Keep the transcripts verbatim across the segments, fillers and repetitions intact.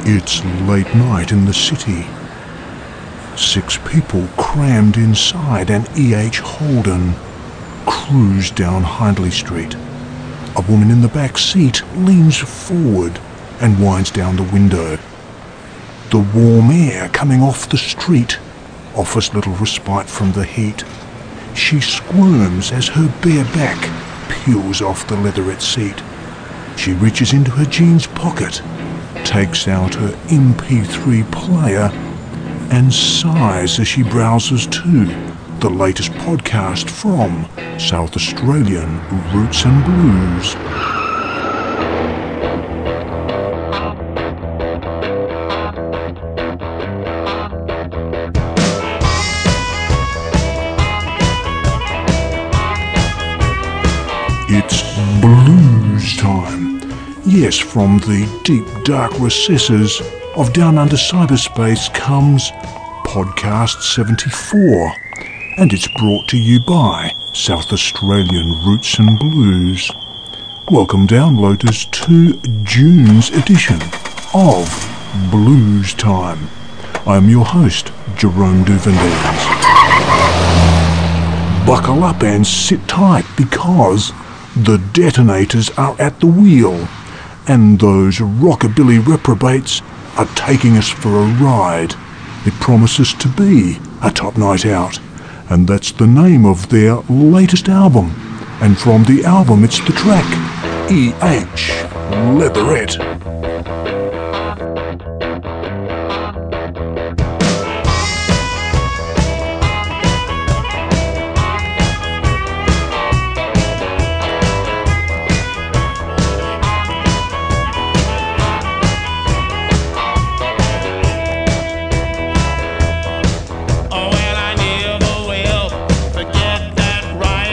It's late night in the city. Six people crammed inside an E H Holden cruise down Hindley Street. A woman in the back seat leans forward and winds down the window. The warm air coming off the street offers little respite from the heat. She squirms as her bare back peels off the leatherette seat. She reaches into her jeans pocket, takes out her M P three player, and sighs as she browses to the latest podcast from South Australian Roots and Blues. It's blues time. Yes, from the deep dark recesses of down under cyberspace comes Podcast seventy-four, and it's brought to you by South Australian Roots and Blues. Welcome downloaders to June's edition of Blues Time. I'm your host, Jerome Duvendales. Buckle up and sit tight because the detonators are at the wheel, and those rockabilly reprobates are taking us for a ride. It promises to be a top night out, and that's the name of their latest album. And from the album it's the track E H Leatherette.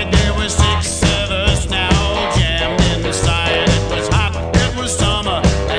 Summer.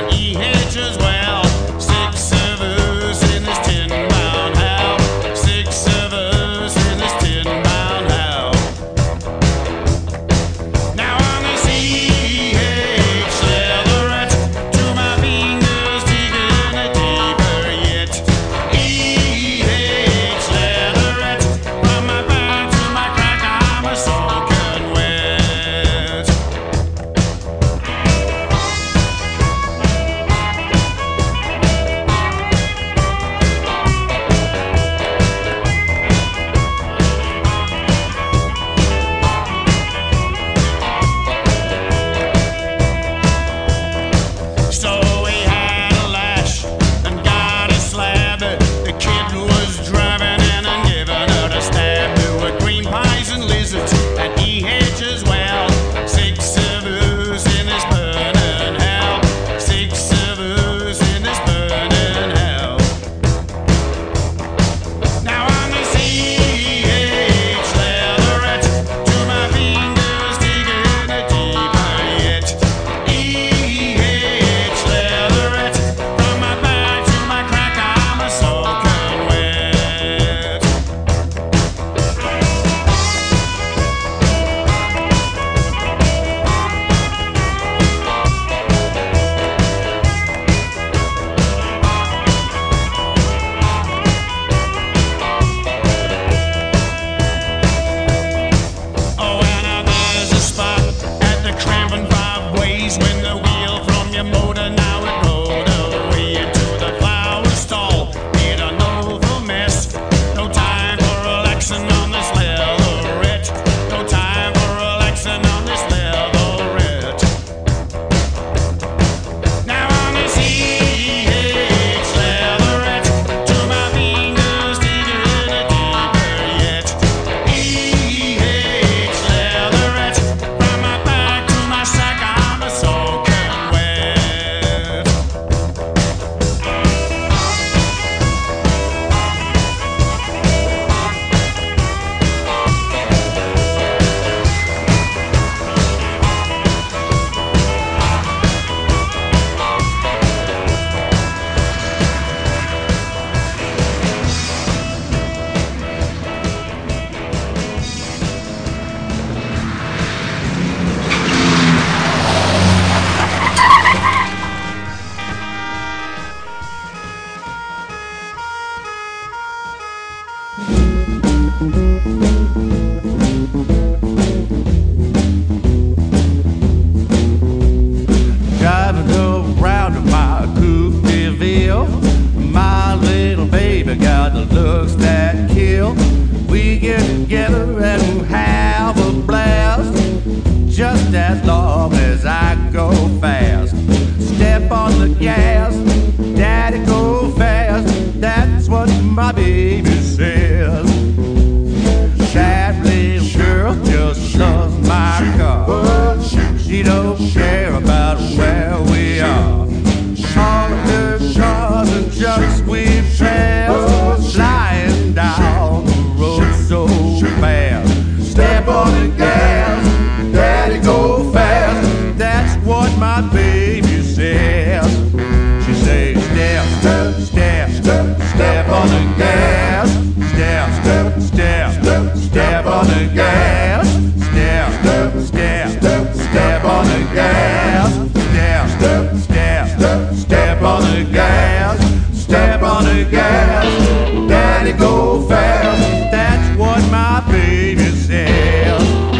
Driving around in my coupe de ville, my little baby got the looks that kill. We get together and have a blast, just as long as I go fast. Step on the gas, daddy go fast, that's what my baby says. That little girl just loves my car, she don't care about where we are. All of her cars and trucks we pass, flying down the road so fast. Step on the gas, daddy go fast, that's what my baby says. She says step, step, step, step, step on the gas. Step, step, step, step, step on the gas. Step, step, step, step, step on the gas. Step, step, step, step, step on the gas. Step on the gas, daddy go fast, that's what my baby says.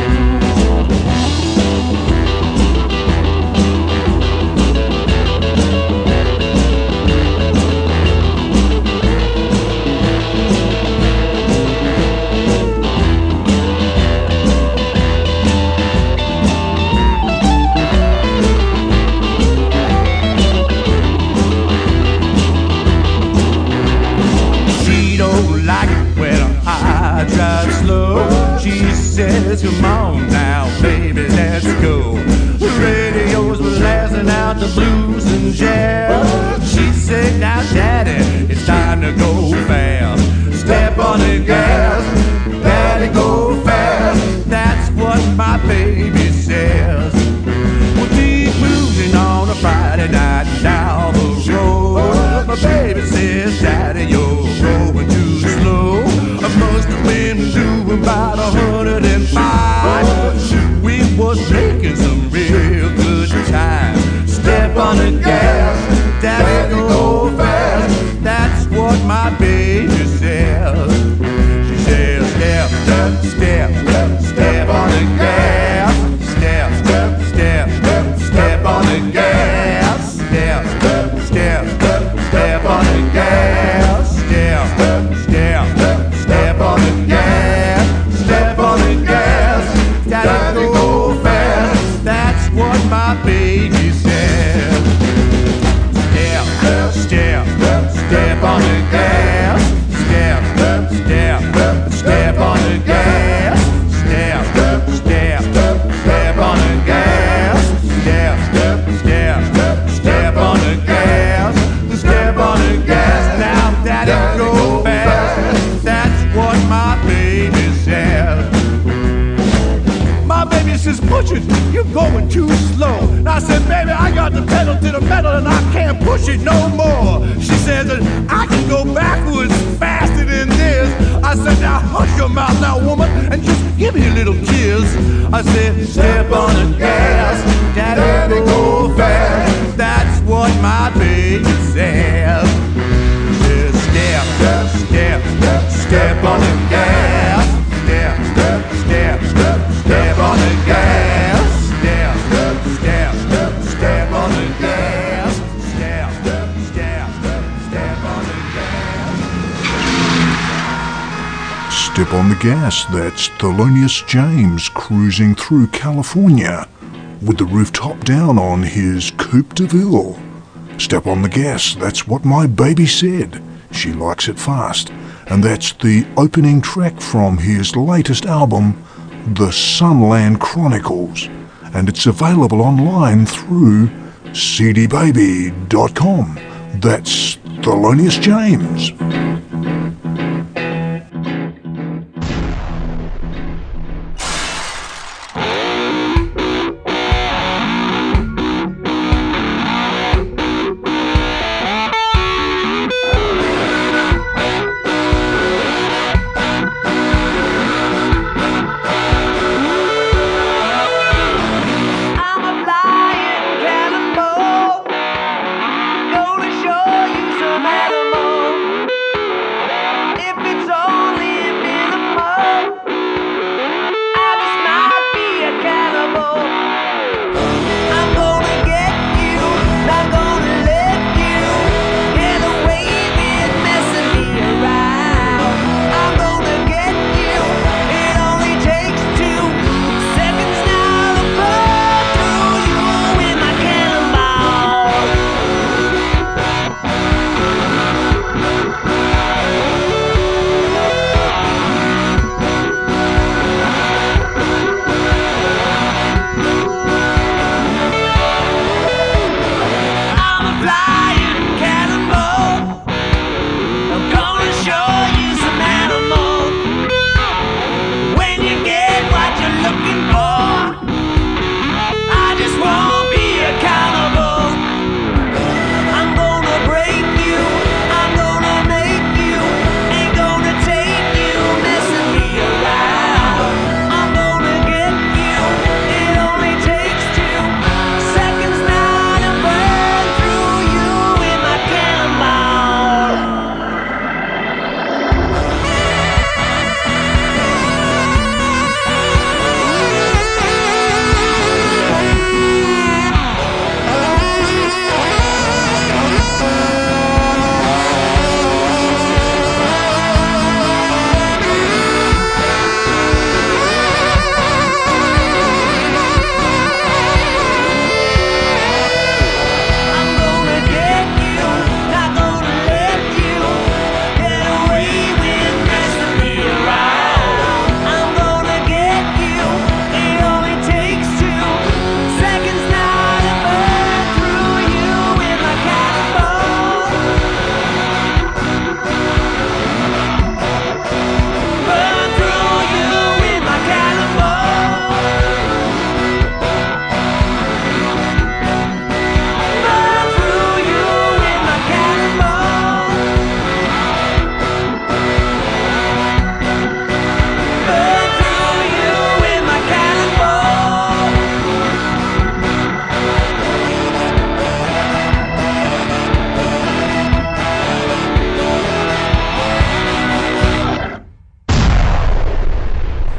I drive slow. She says, come on now, baby, let's go. The radio's blasting out the blues and jazz. She said, now, daddy, it's time to go fast. Step on the gas, daddy, go fast. That's what my baby says. We'll be moving on a Friday night down the road. My baby says, daddy, you're going too slow. I must have been doing about a hundred and five. We was making some real good time. Step on the gas, daddy go fast. That's what my baby says. She says step, step, step, step, step on the gas. Step, step, step, step, step on the gas. Step, step, step, step, step on the gas. Step, step, step, step. Step on the gas, step on the gas, daddy go fast, that's what my baby says. Step, step, step, step on the gas, step, step, step, step on the gas, step, step, step, step on the gas, step, step, step, step on the gas, step on the gas, now daddy go fast. What my baby said. My baby says, push it, you're going too slow. And I said, baby, I got the pedal to the metal and I can't push it no more. She said that I can go backwards faster than this. I said, now hush your mouth now, woman, and just give me a little kiss. I said, step on the gas, daddy go fast. That's what my baby says. Step, step, step, step, step on the gas. Step, step, step, step, step on the gas. Step, step, step, step, step on the gas. Step, step, step, step, step on the gas. Step on the gas, that's Thelonious James cruising through California with the rooftop down on his Coupe de Ville. Step on the gas, that's what my baby said. She likes it fast, and that's the opening track from his latest album, The Sunland Chronicles, and it's available online through c d baby dot com. That's Thelonious James. Gonna show you some animals.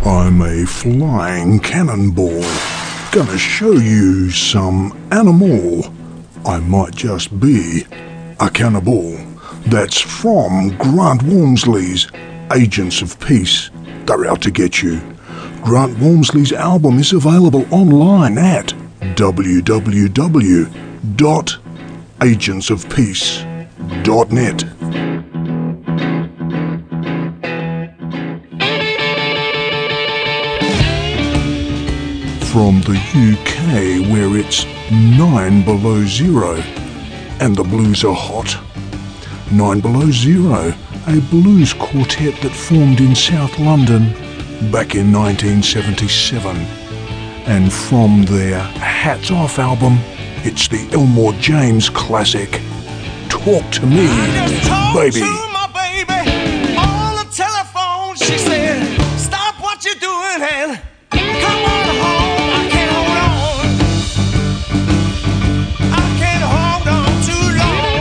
I'm a flying cannonball, gonna show you some animal. I might just be a cannibal. That's from Grant Walmsley's Agents of Peace. They're out to get you. Grant Walmsley's album is available online at w w w dot agents of peace dot net. From the U K, where it's nine below zero and the blues are hot. Nine Below Zero, a blues quartet that formed in South London back in nineteen seventy-seven. And from their Hats Off album, it's the Elmore James classic, Talk to Me, Baby. To my baby on the telephone, she said, stop what you're doing and come on home. I can't hold on. I can't hold on too long.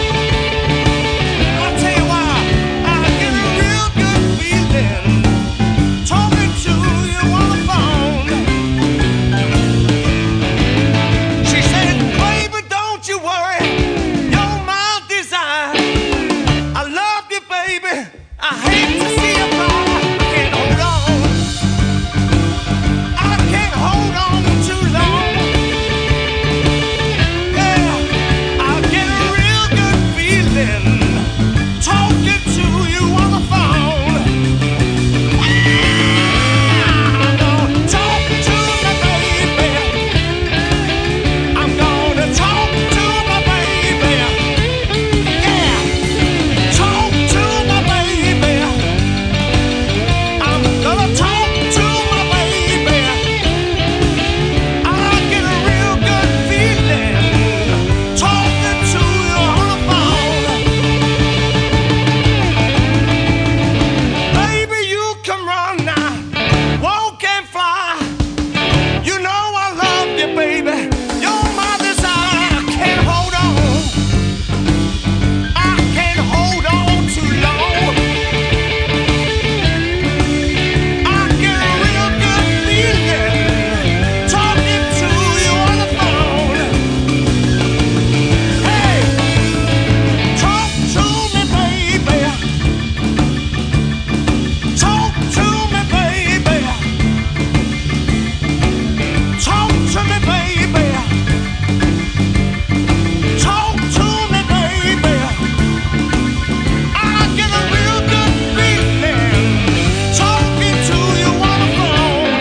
I'll tell you why. I get a real good feeling talking to you on the phone. She said, baby, don't you worry. You're my desire. I love you, baby. I hate to see you cry. I can't hold on. I can't hold on too long. Yeah, I get a real good feeling talking to you on the phone. I'm gonna talk to my baby. I'm gonna talk to my baby. Yeah, talk to my baby. I'm gonna talk to my baby. I get a real good feeling talking to you on the phone. Baby, you can run now, walk and fly. You know I love you, baby. You're my desire. I can't hold on. I can't hold on too long. I get a real good feeling talking to you on the phone. Hey, talk to me, baby. Talk to me, baby. Talk to me, baby. Talk to me, baby. I get a real good feeling talking to you on the phone.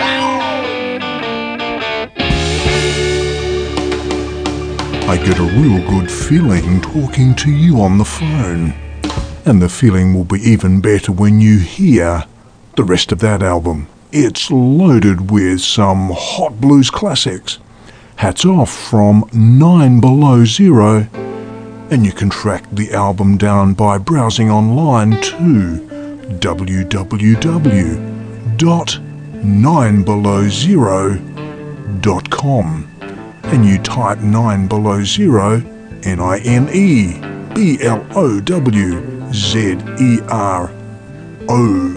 I get a real good feeling talking to you on the phone. And the feeling will be even better when you hear the rest of that album. It's loaded with some hot blues classics. Hats Off from Nine Below Zero. And you can track the album down by browsing online to w w w dot nine below zero dot com. And you type Nine Below Zero, N I N E B L O W Z E R O.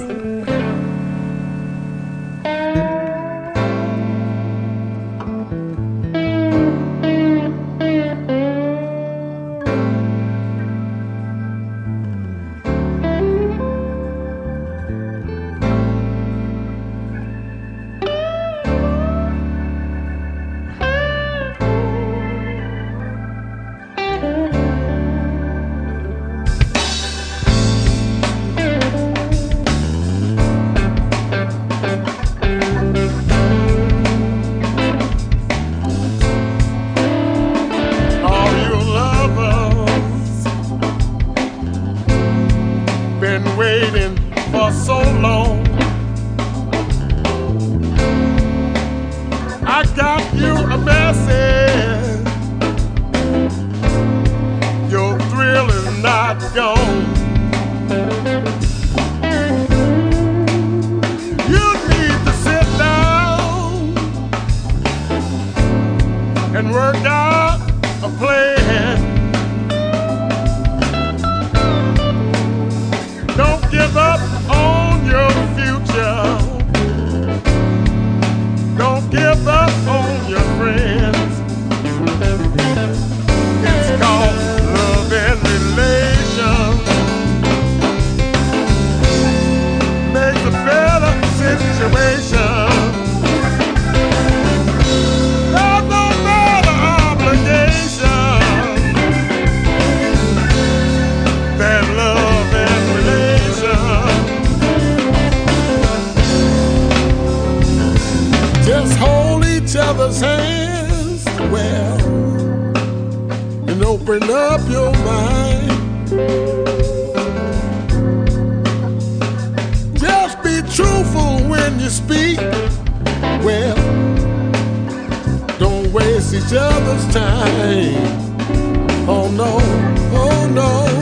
All you lovers been waiting for so long. I got you a message. Your thrill is not gone. You need to sit down and work out a plan. Don't give up on your feet. open up your mind. Just be truthful when you speak. Well, don't waste each other's time. Oh no, oh no.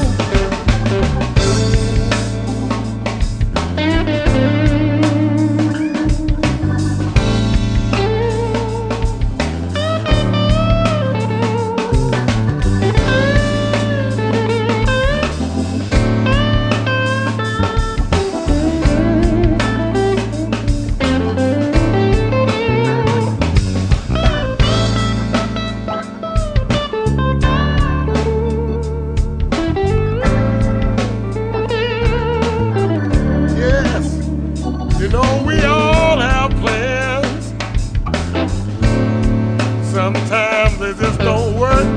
Sometimes they just don't work.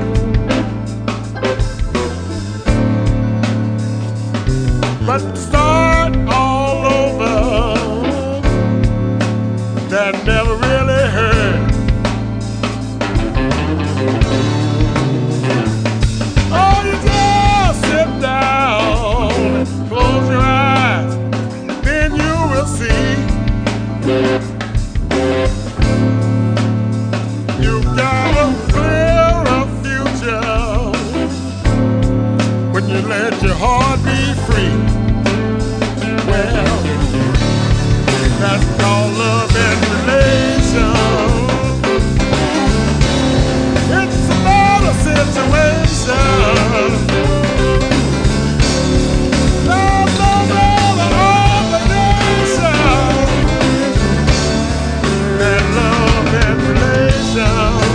But to start all over, that never really hurt. Oh, you just sit down, close your eyes, then you will see. You got a clearer future when you let your heart be free. Well, that's called love and relation. It's another situation. Love, love, love, all the nation. That love and relation.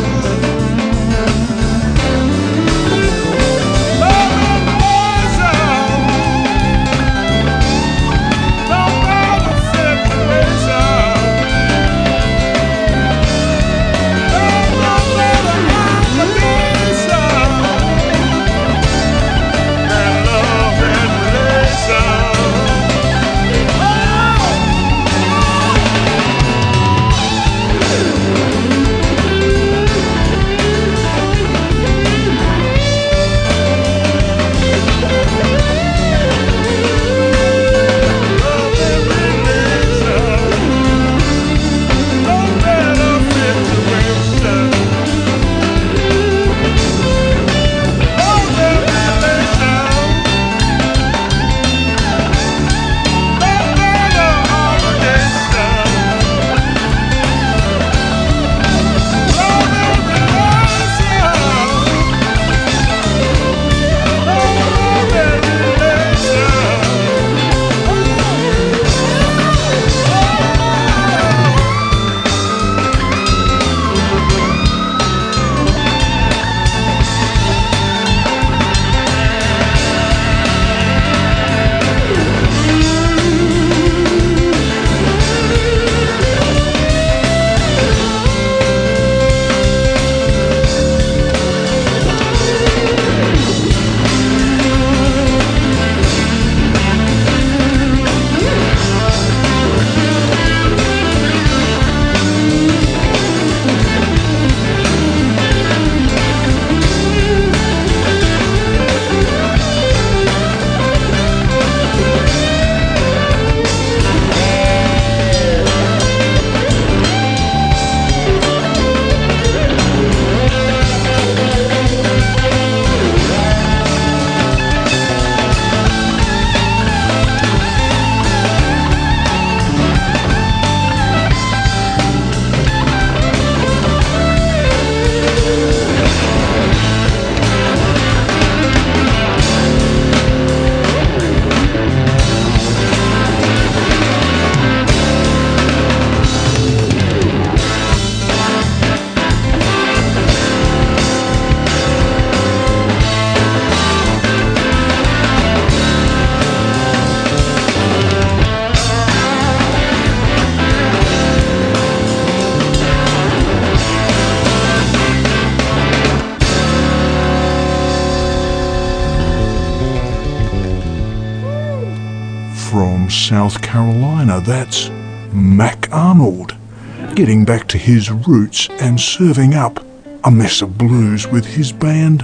From South Carolina, that's Mac Arnold, getting back to his roots and serving up a mess of blues with his band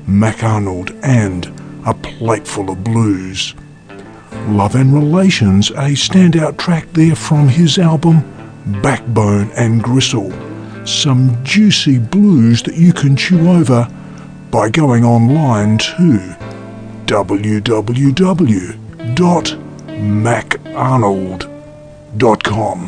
Mac Arnold and A Plateful of Blues. Love and Relations, a standout track there from his album Backbone and Gristle. Some juicy blues that you can chew over by going online to w w w dot mac arnold dot com.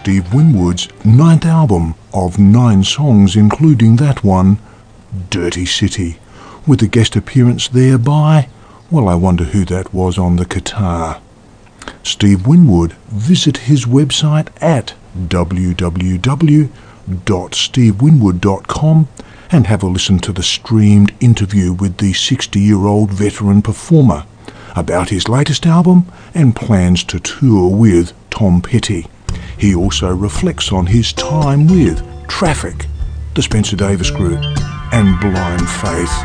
Steve Winwood's ninth album of nine songs, including that one, Dirty City, with a guest appearance there by, well, I wonder who that was on the guitar. Steve Winwood. Visit his website at w w w dot steve winwood dot com and have a listen to the streamed interview with the sixty-year-old veteran performer about his latest album and plans to tour with Tom Petty. He also reflects on his time with Traffic, the Spencer Davis Group, and Blind Faith.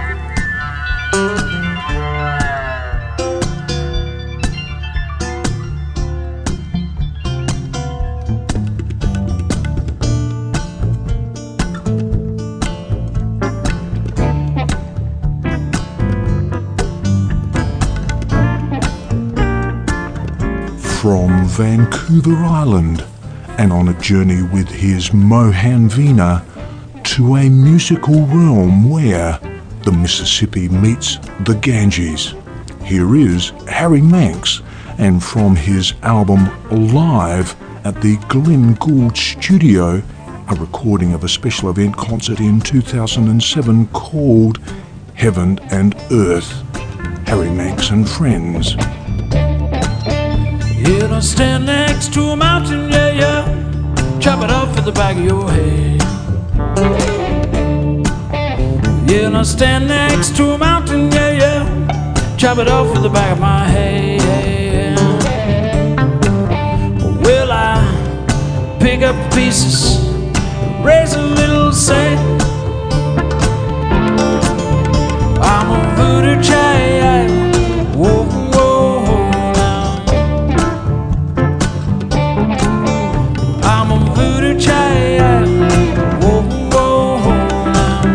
From Vancouver Island and on a journey with his Mohan Veena to a musical realm where the Mississippi meets the Ganges. Here is Harry Manx, and from his album Live at the Glenn Gould Studio, a recording of a special event concert in two thousand seven called Heaven and Earth. Harry Manx and Friends. You don't stand next to a mountain, yeah, yeah. Chop it off at the back of your head. You don't stand next to a mountain, yeah, yeah. Chop it off at the back of my head. Will I pick up pieces, raise a little sand? I'm a voodoo child. Whoa, whoa, whoa, now. I'm a voodoo child. Whoa, whoa, whoa, now.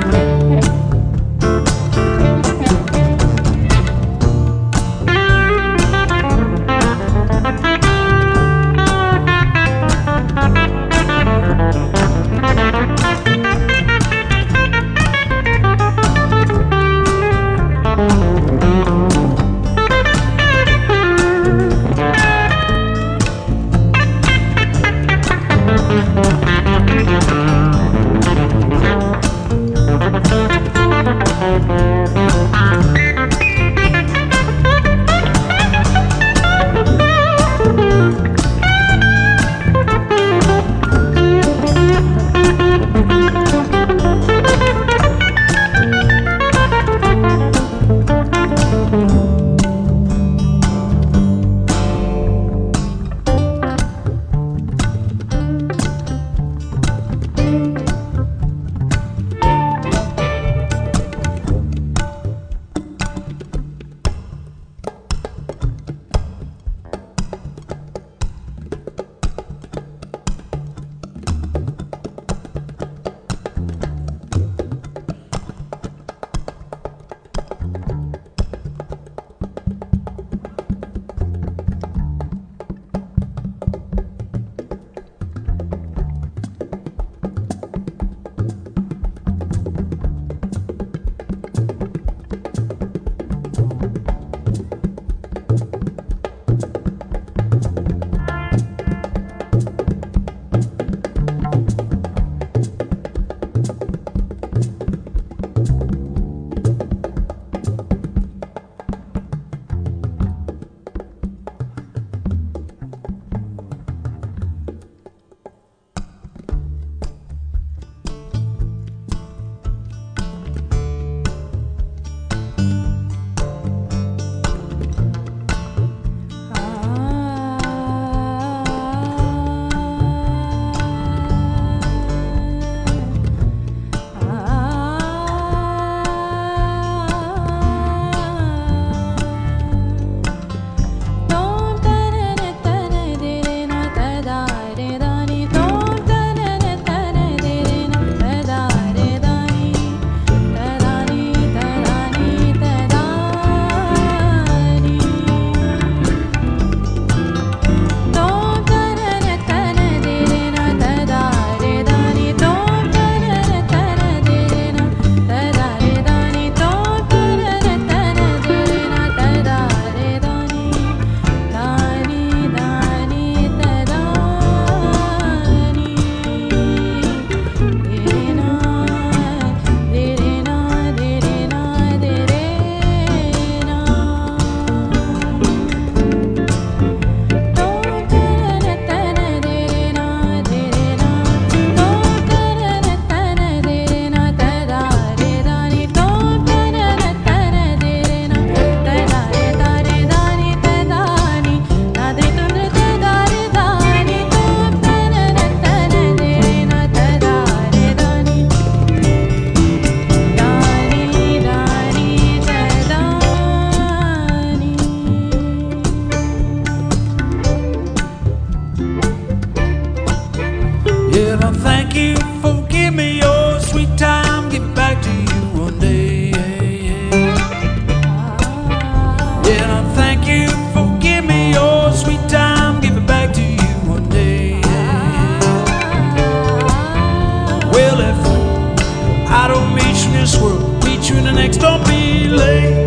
Well, if I don't meet you in this world, meet you in the next, don't be late.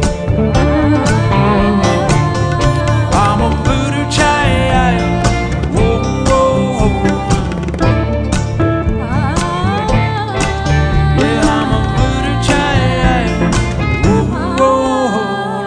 I'm a voodoo child. Whoa, whoa, whoa. Yeah, I'm a voodoo child. Whoa, whoa.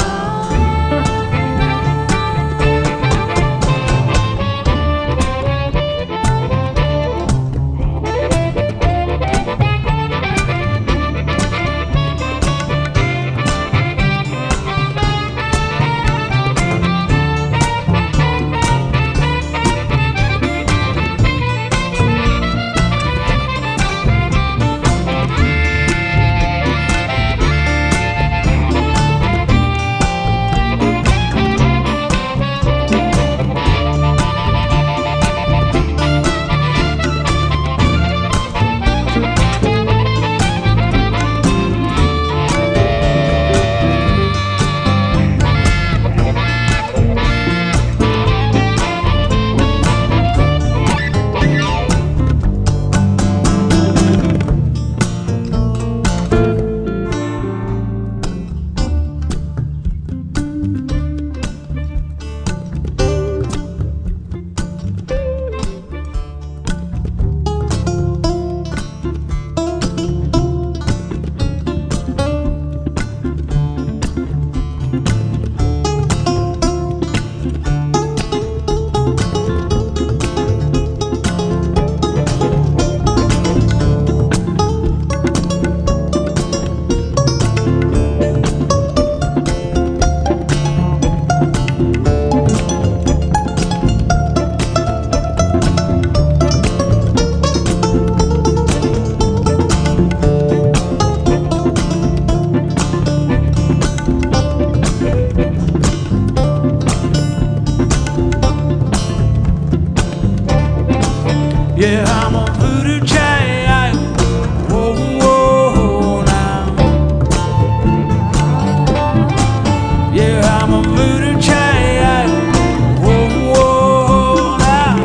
Yeah, I'm a voodoo child. Whoa, whoa, now. Yeah, I'm a voodoo child. Whoa, whoa, now.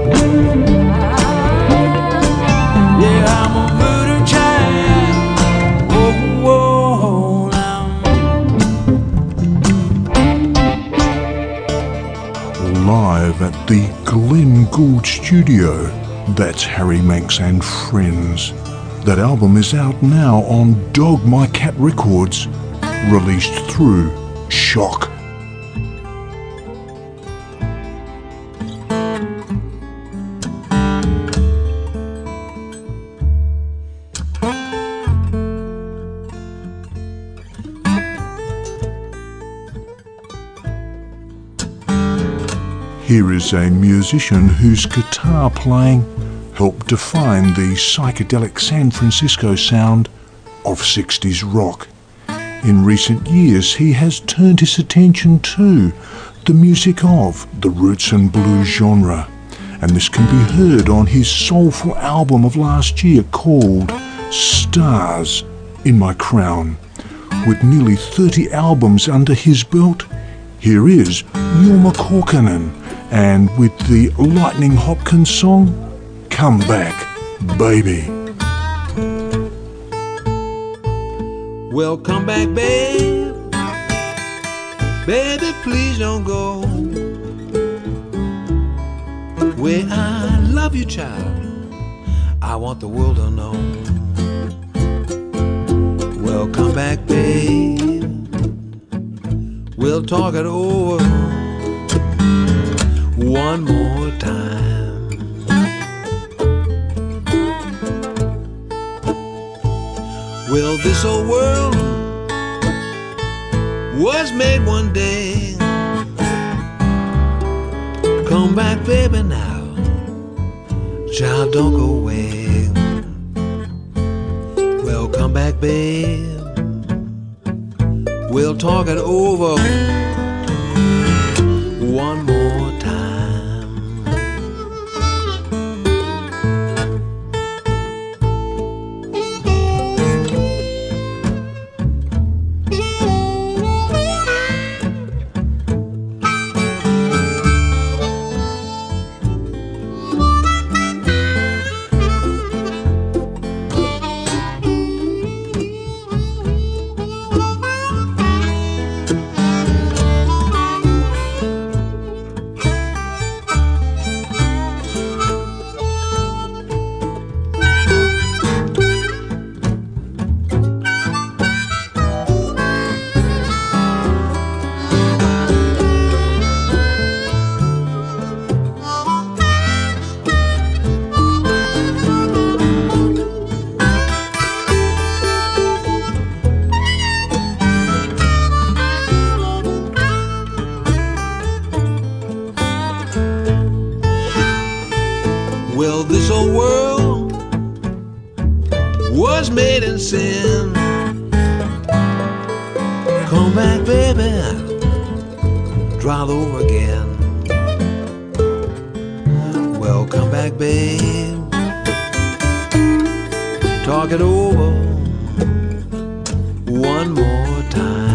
Yeah, I'm a voodoo child. Whoa, whoa, now. Live at the Glenn Gould Studio. That's Harry Manx and Friends. That album is out now on Dog My Cat Records, released through Shock. Here is a musician whose guitar playing helped define the psychedelic San Francisco sound of sixties rock. In recent years, he has turned his attention to the music of the roots and blues genre, and this can be heard on his soulful album of last year called Stars in My Crown. With nearly thirty albums under his belt, here is Jorma Kaukonen, and with the Lightning Hopkins song, Come Back, Baby. Well, come back, babe. Baby, please don't go. Way I love you, child, I want the world to know. Well, come back, babe. We'll talk it over one more time. Well, this old world was made one day. Come back, baby, now. Child, don't go away. Well, come back, babe. We'll talk it over one more time. was made in sin. Come back, baby, drive over again. Well, come back, babe, talk it over one more time.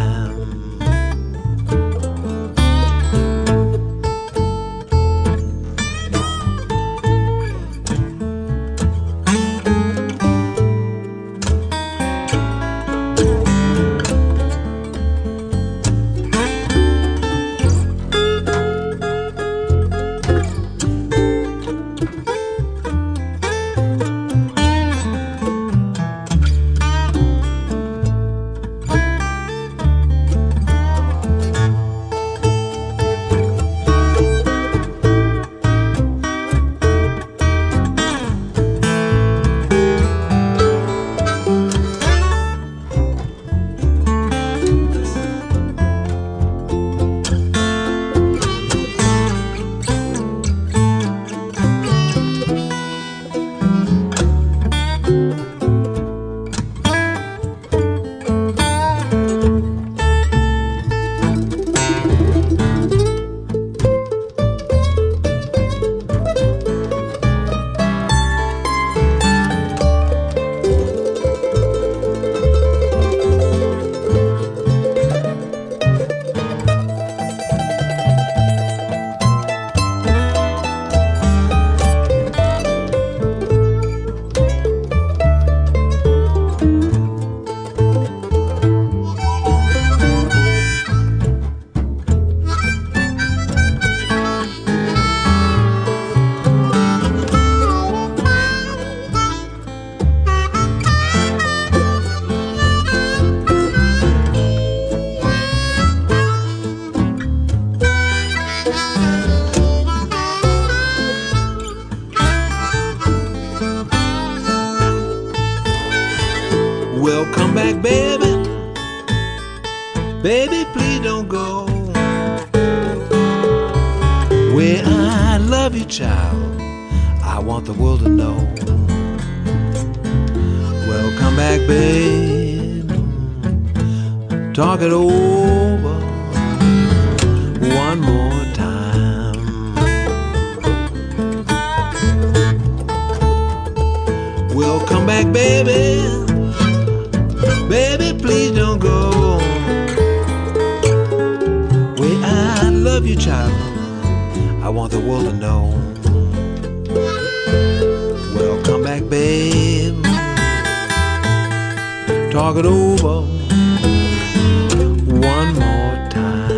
Well, come back, baby. Baby, please don't go. Where I love you, child, I want the world to know. Well, come back, babe, talk it over one more time. Well, come back, baby. Baby, please don't go. Where I love you, child, I want the world to know. Well, come back, babe, talk it over one more time.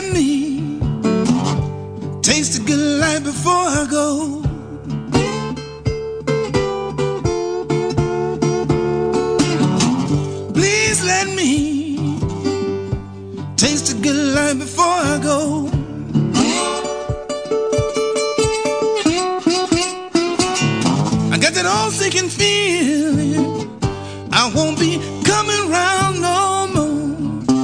let me taste the good life before I go. Please let me taste the good life before I go. I got that old sinking feeling I won't be coming round no more.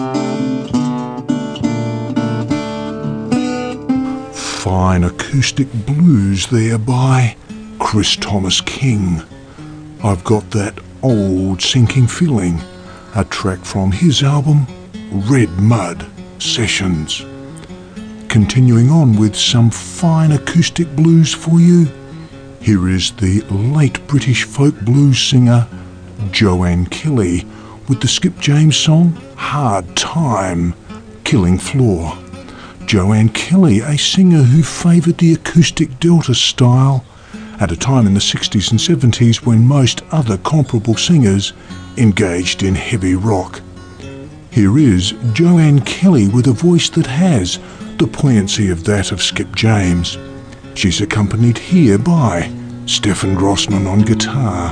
Fine acoustic blues there by Chris Thomas King. I've got that old sinking feeling, a track from his album Red Mud Sessions. Continuing on with some fine acoustic blues for you, here is the late British folk blues singer Joanne Kelly with the Skip James song Hard Time, Killing Floor. Joanne Kelly, a singer who favoured the acoustic Delta style at a time in the sixties and seventies when most other comparable singers engaged in heavy rock. Here is Joanne Kelly with a voice that has the poignancy of that of Skip James. She's accompanied here by Stefan Grossman on guitar.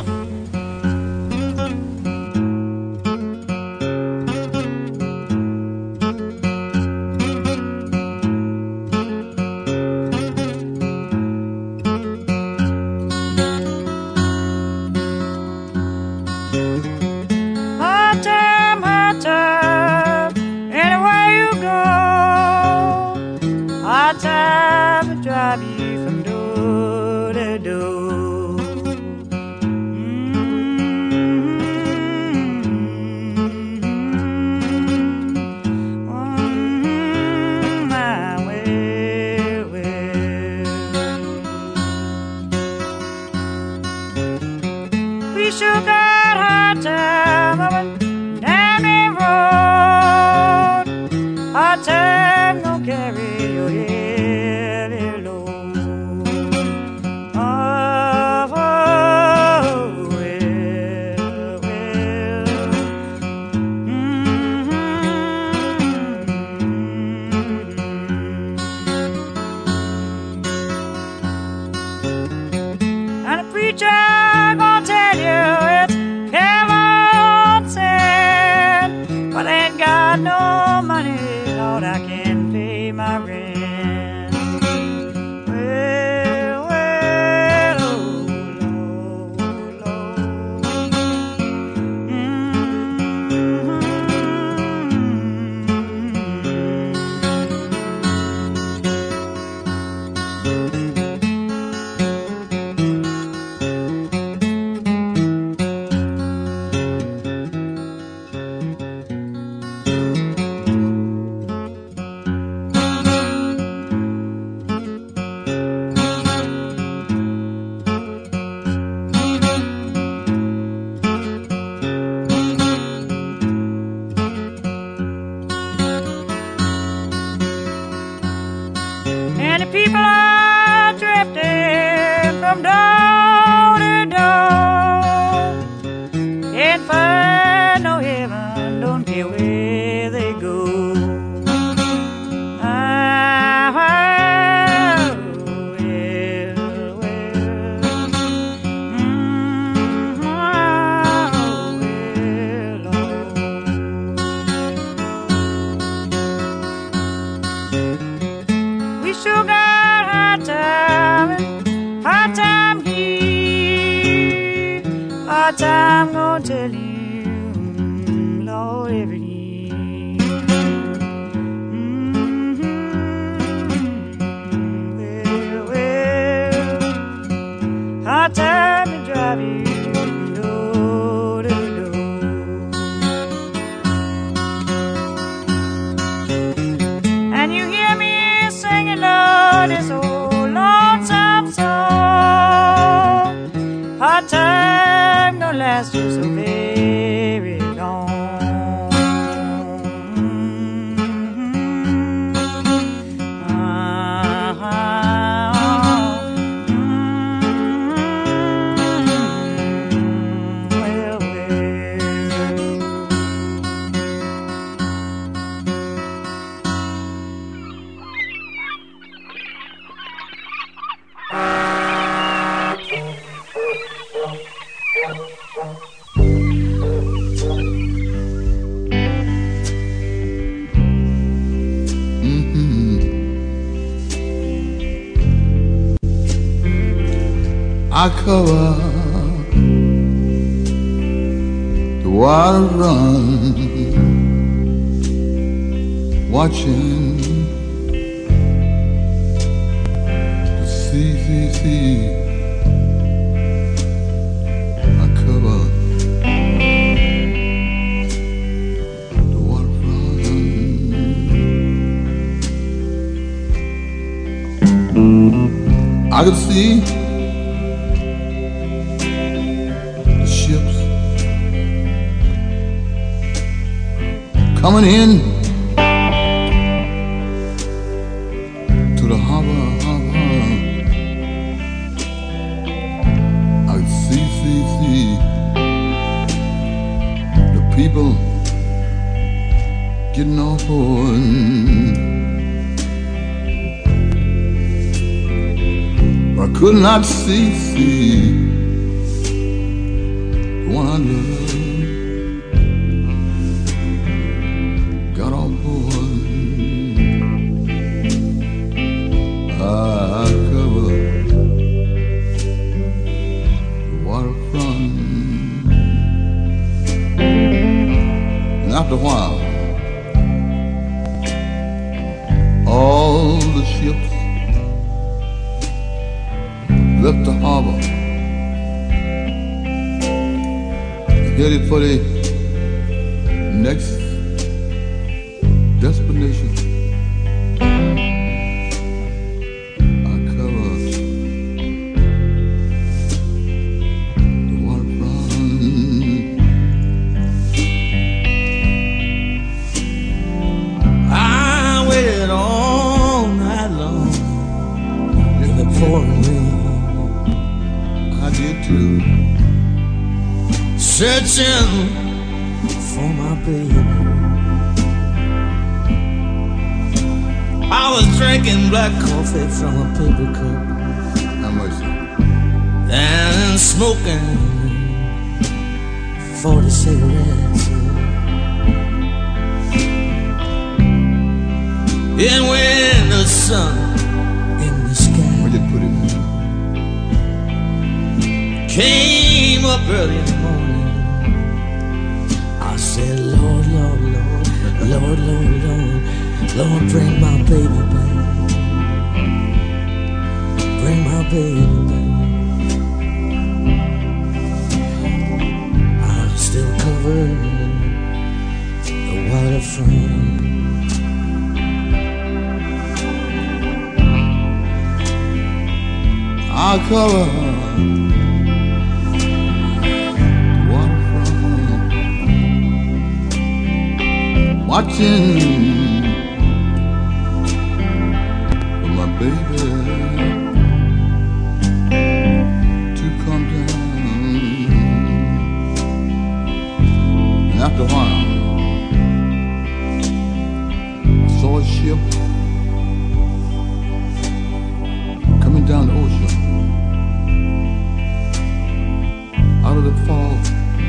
I cover the water run, watching the sea, sea, sea. I cover the water run. I could see coming in to the harbor, harbor. I see, see, see the people getting off board. I could not see, see the one I love. After a while, all the ships left the harbor, headed for the next destination. I cover the waterfront. Searching for my baby. I was drinking black coffee from a paper cup. How much? And smoking forty cigarettes. And when the sun in the sky, where'd you put it, man? Came up early in the morning. I said, Lord, Lord, Lord, Lord, Lord, Lord, Lord, bring my baby back. Bring my baby back. I'm still covered the waterfront. I'll cover watching for my baby to come down. And after a while, I saw a ship coming down the ocean out of the fog,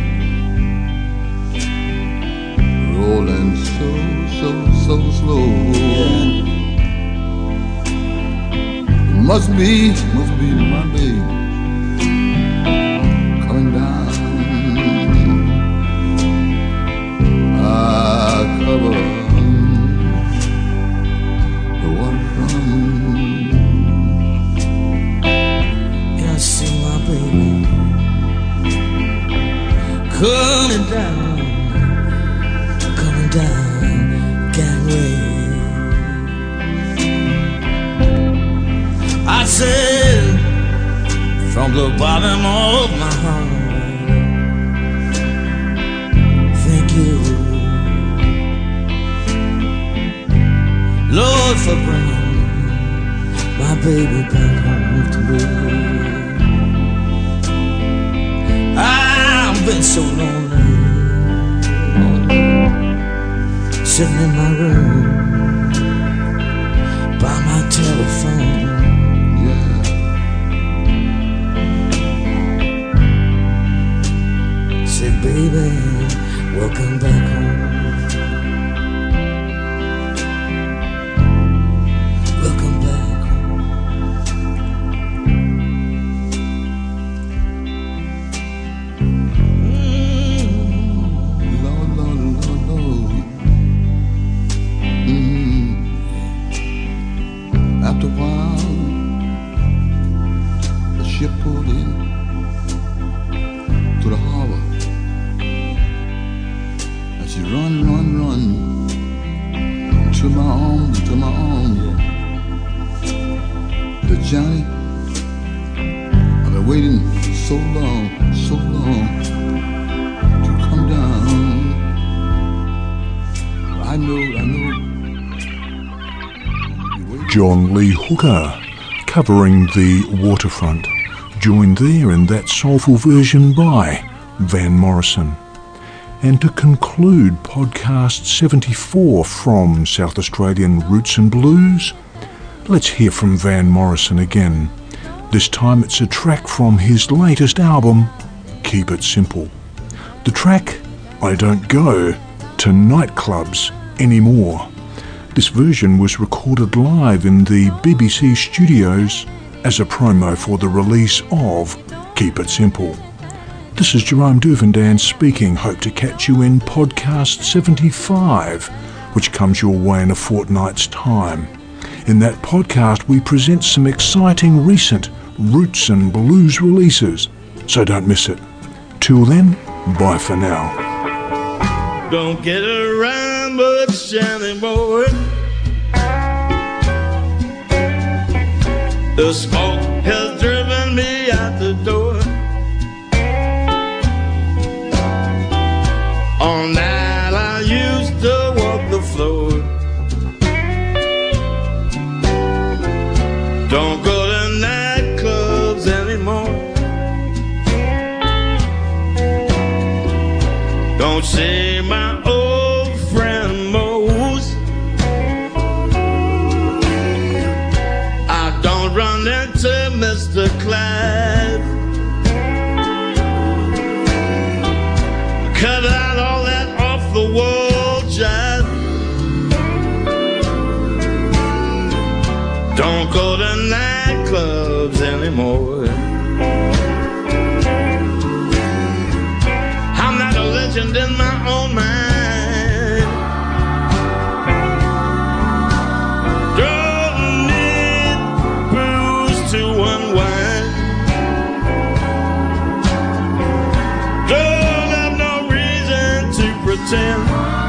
rolling so, so, so slow. It must be, must be my baby coming down. I cover the waterfront. And I see my baby coming down. Down gangway. I said from the bottom of my heart, thank you, Lord, for bringing my baby back home to me. I've been so lonely, sitting in my room by my telephone. Yeah. Say, baby, welcome back home. Welcome back home. Johnny, I've been waiting so long, so long to come down. I know, I know. John Lee Hooker, covering the Waterfront, joined there in that soulful version by Van Morrison. And to conclude podcast seventy-four from South Australian Roots and Blues, let's hear from Van Morrison again. This time it's a track from his latest album, Keep It Simple. The track, I Don't Go to Nightclubs Anymore. This version was recorded live in the B B C studios as a promo for the release of Keep It Simple. This is Jerome Durvandan speaking. Hope to catch you in podcast seventy-five, which comes your way in a fortnight's time. In that podcast, we present some exciting recent roots and blues releases, so don't miss it. Till then, bye for now. Don't get around much anymore. The smoke has driven me out the door. All night I used to walk the floor. Don't go to nightclubs anymore. Don't see my old friend Mose. I don't run into Mister Clyde. Cut out all that off the wall jive. Don't go to nightclubs anymore. I'm not a legend in my own mind. Don't need booze to unwind. Don't have no reason to pretend.